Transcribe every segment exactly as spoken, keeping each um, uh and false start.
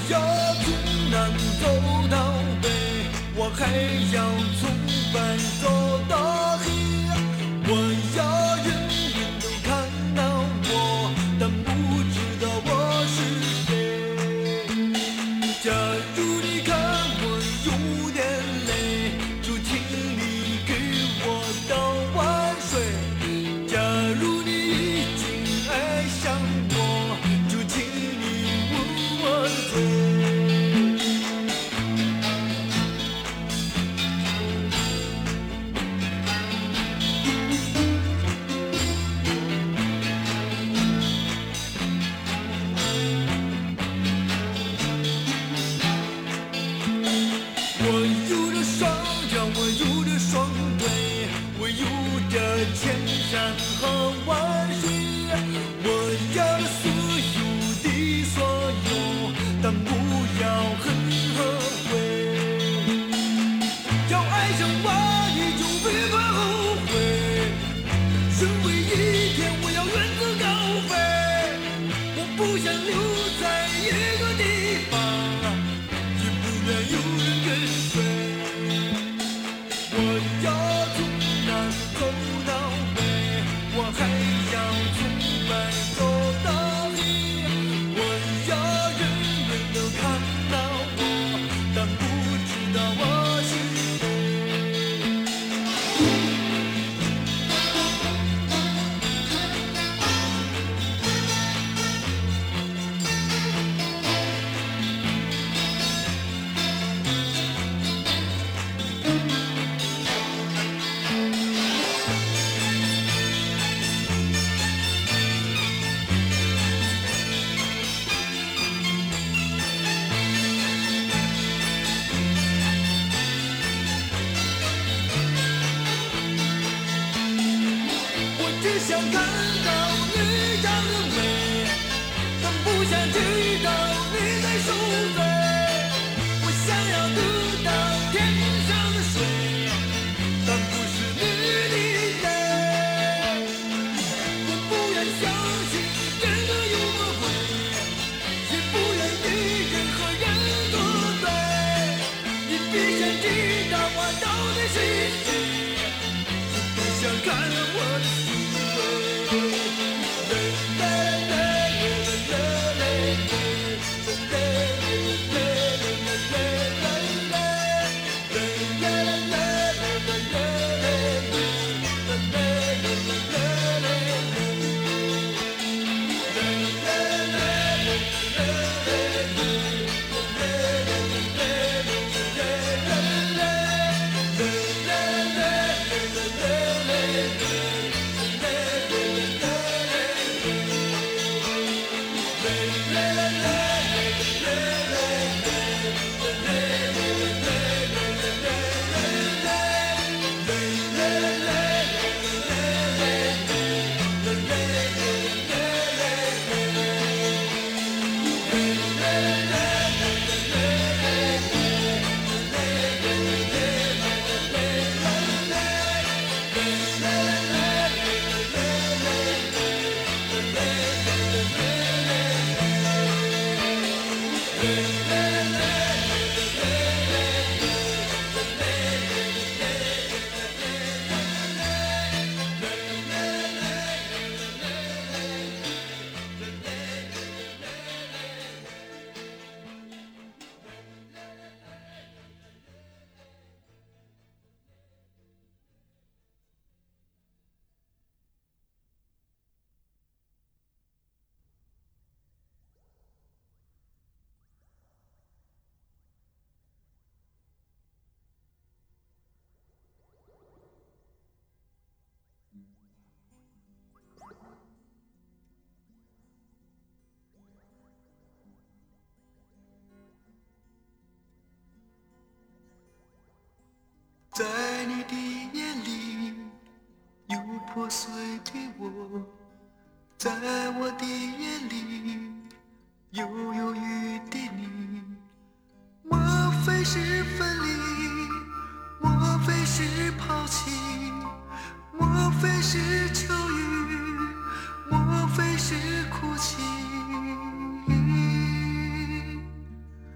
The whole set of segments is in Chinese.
要从南走到北，我还要从白走到黑。我要人人都看到我，但不知道我是谁。假如你看我有点累，就请你给我倒碗水。假如你已经爱上我，就请你吻我嘴。我有着双脚，我有着双腿，我有着千山和万水。我要的所有的所有，但不要恨和悔。要爱上我，你就别怕后悔。剩为一天，我要远走高飞。我不想留在一个地方，也不愿有人跟随。我要从南走到北，我还要从白走到黑。我要人人都看到我，但不知道我是谁。我只想看到你长得美，但不想知道你在受罪。我想要得到天上的水，但不是你的泪。我不愿相信真的有魔鬼，也不愿与任何人作对。你必须知道我到底是谁，我不想看我的行为。 在你的眼里有破碎的我，在我的眼里有忧郁的你。莫非是分离？莫非是抛弃？莫非是求雨？莫非是哭泣？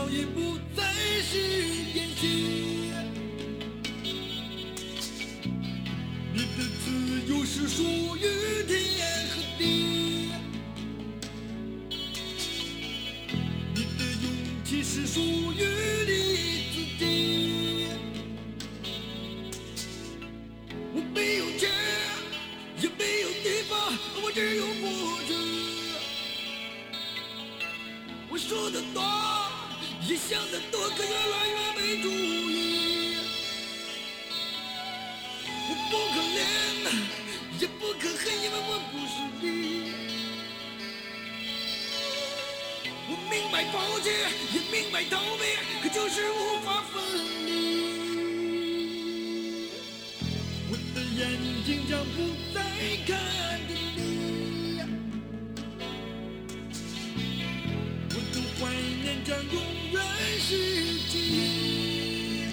笑已不再是演戏，你的自由是属于天和地，你的勇气是属于你自己。我没有钱，也没有地方，我只有过去。我说的多，也想的多，可越来越没主意。我不可怜，也不可恨，因为我不是你。我明白抛弃，也明白逃避，可就是无法分离。我的眼睛将不再看着你，我的怀念将永远是记忆，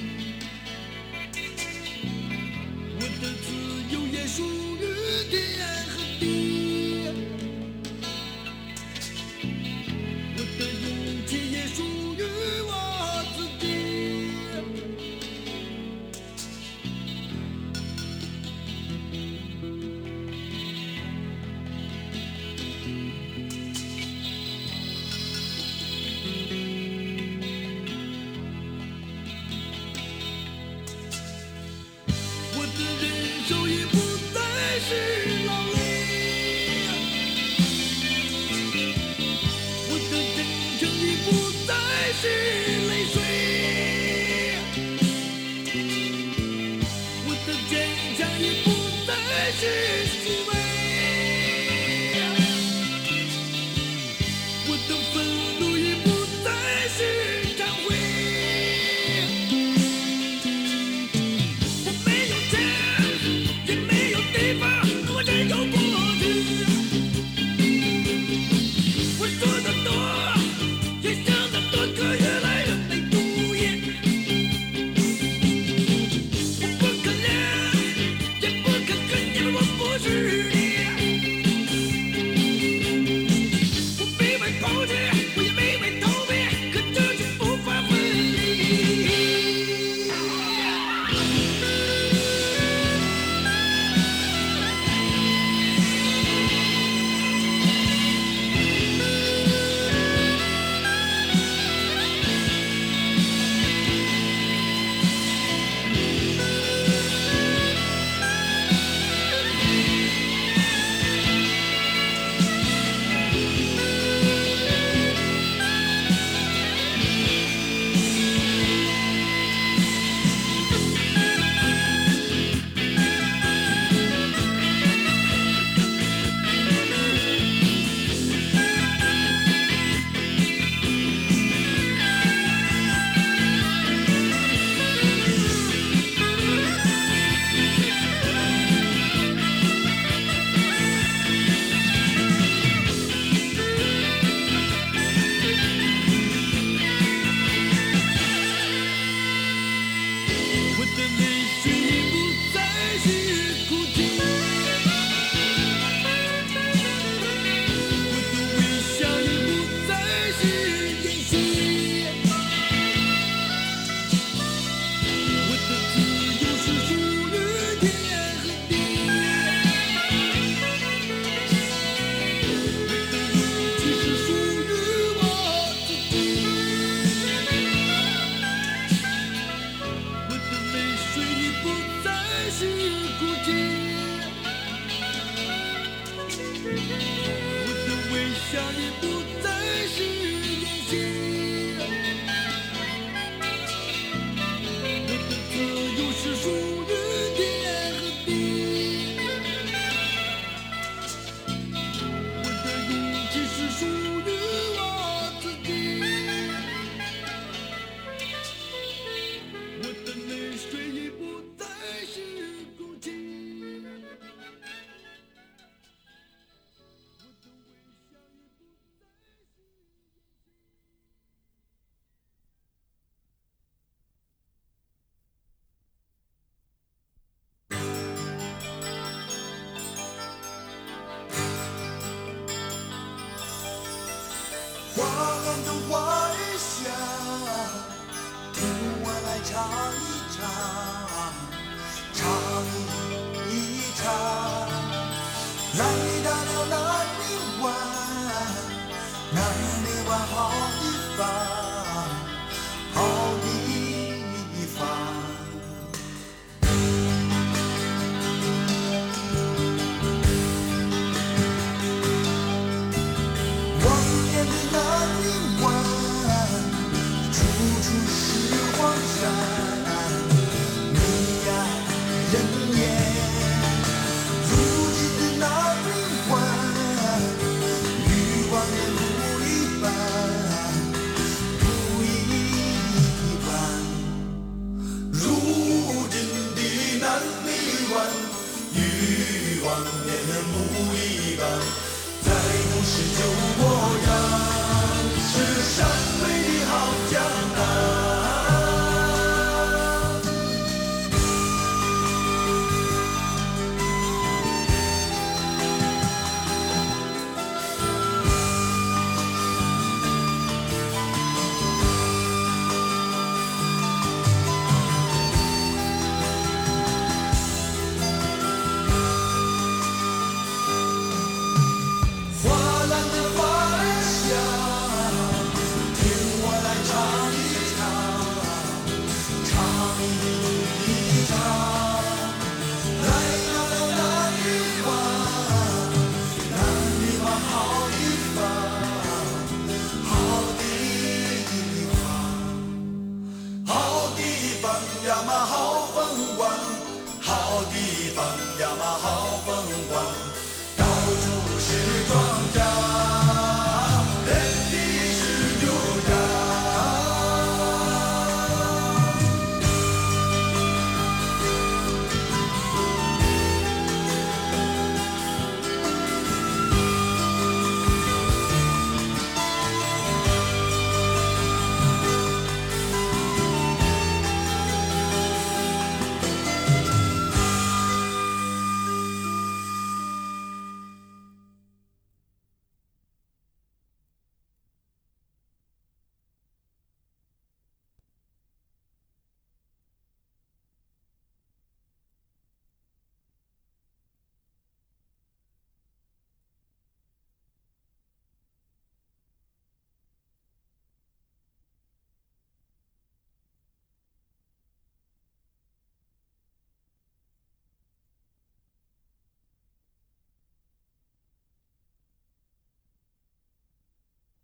我的自由也属于天和地，我的勇气也属于我自己。我的人生已不再是劳累，我的真诚已不再是泪水，我的坚强已不再是虚伪，我的愤怒已不再是忏悔。我没有钱，也没有地方，我只有过去。我说的多，也想的多，可越来越没主意。我不可怜，也不可恨，因为我不是你。我没被抛弃，我也没被逃避，可这是无法分离。我的泪水已不再是哭泣，我的微笑已不再是演戏，我的自由是属于天和地，我的勇气是属于我自己。我的泪水已不再是孤寂，我的微笑已不再是演戏，我的自由是属于天和地，我的勇气是属于我自己。我的泪水已不再是哭泣，我的微笑已不再是。 花篮中花一香， 听我来唱一唱，唱一唱。来到了南泥湾，南泥湾好地方，好地方。望眼的南泥湾，处处是黄山，你呀人烟。如今的南泥湾，与往年不一般，不一般。如今的南泥湾，与往年不一般，再不是旧。